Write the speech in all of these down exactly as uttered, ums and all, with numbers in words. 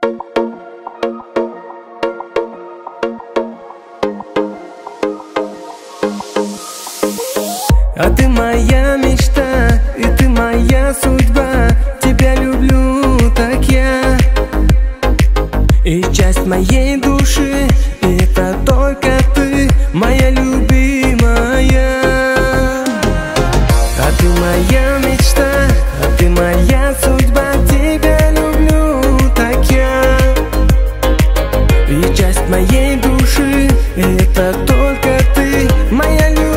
А ты моя мечта, и ты моя судьба. Тебя люблю, так я. И часть моей души, и это только ты, моя любимая. А ты моя мечта, а ты моя судьба. Тебя люблю, так я. И часть моей души, и это только ты, моя любимая.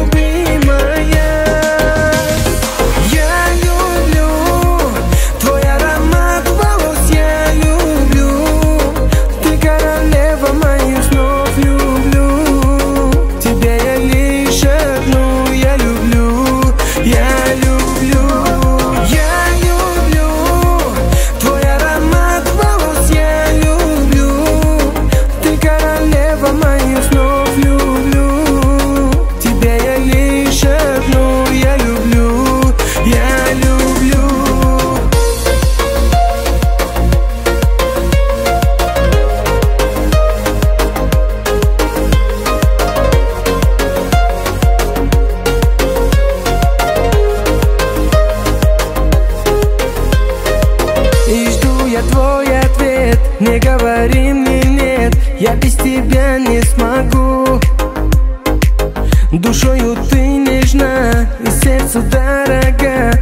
Твой ответ, не говори мне нет, я без тебя не смогу. Душою ты нежна и сердцу дорога,